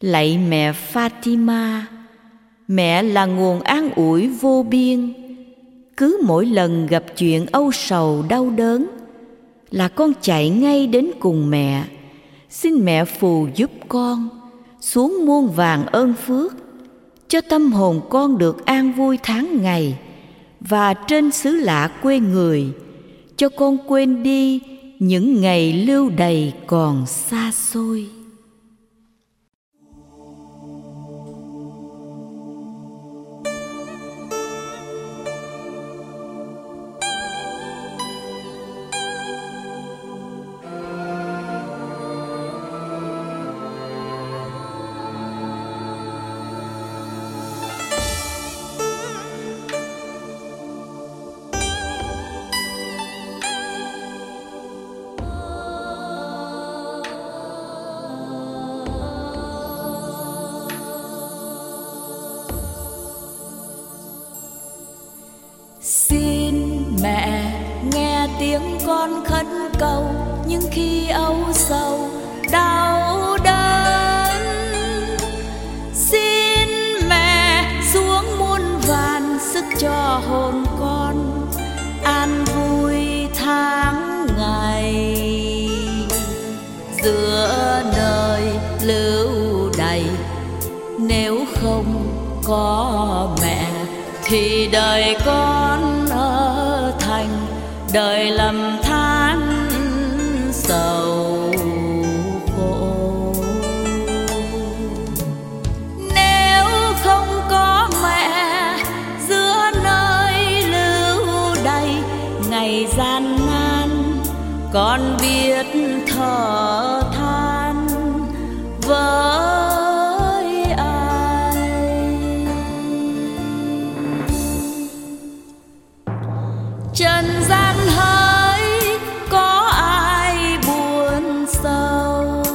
Lạy mẹ Fatima, mẹ là nguồn an ủi vô biên. Cứ mỗi lần gặp chuyện âu sầu đau đớn là con chạy ngay đến cùng mẹ. Xin mẹ phù giúp con xuống muôn vàn ơn phước, cho tâm hồn con được an vui tháng ngày, và trên xứ lạ quê người, cho con quên đi những ngày lưu đày còn xa xôi. Xin mẹ nghe tiếng con khấn cầu, nhưng khi âu sầu đau đớn, xin mẹ xuống muôn vàn sức cho hồn con an vui tháng ngày. Giữa đời lưu đày, nếu không có mẹ thì đời con ở thành đời lầm than sầu khổ. Nếu không có mẹ giữa nơi lưu đày ngày gian nan, con biết thở than với ai. Trần gian hỡi có ai buồn sâu,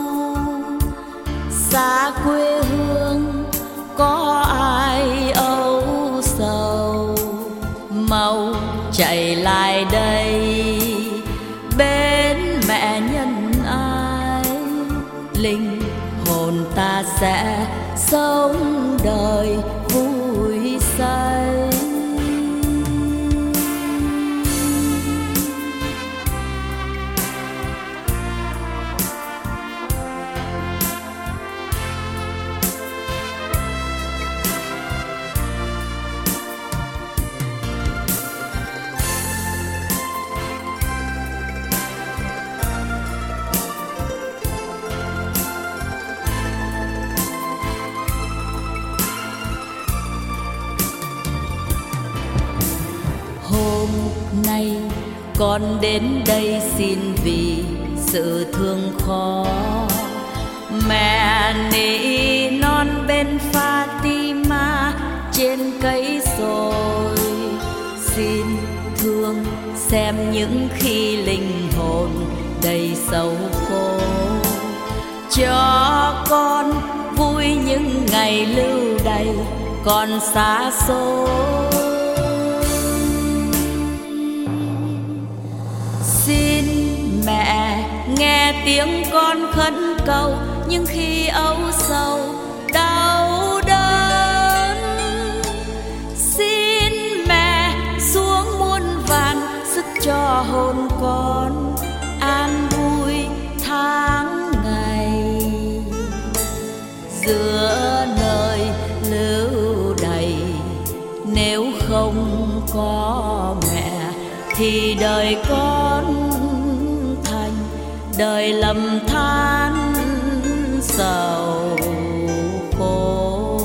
xa quê hương có ai âu sầu, mau chạy lại đây bên mẹ nhân ái. Linh hồn ta sẽ sống đời vui say. Hôm nay con đến đây xin vì sự thương khó, mẹ nỉ non bên Fatima trên cây rồi. Xin thương xem những khi linh hồn đầy sầu khổ, cho con vui những ngày lưu đày còn xa xôi. Xin mẹ nghe tiếng con khấn cầu, nhưng khi âu sầu đau đớn, xin mẹ xuống muôn vàn sức cho hồn con an vui tháng ngày. Giữa nơi lưu đày, nếu không có mẹ thì đời con thành đời lầm than sầu khổ.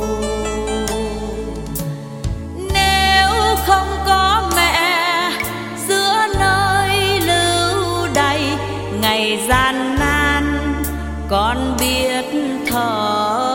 Nếu không có mẹ giữa nơi lưu đày ngày gian nan, con biết thở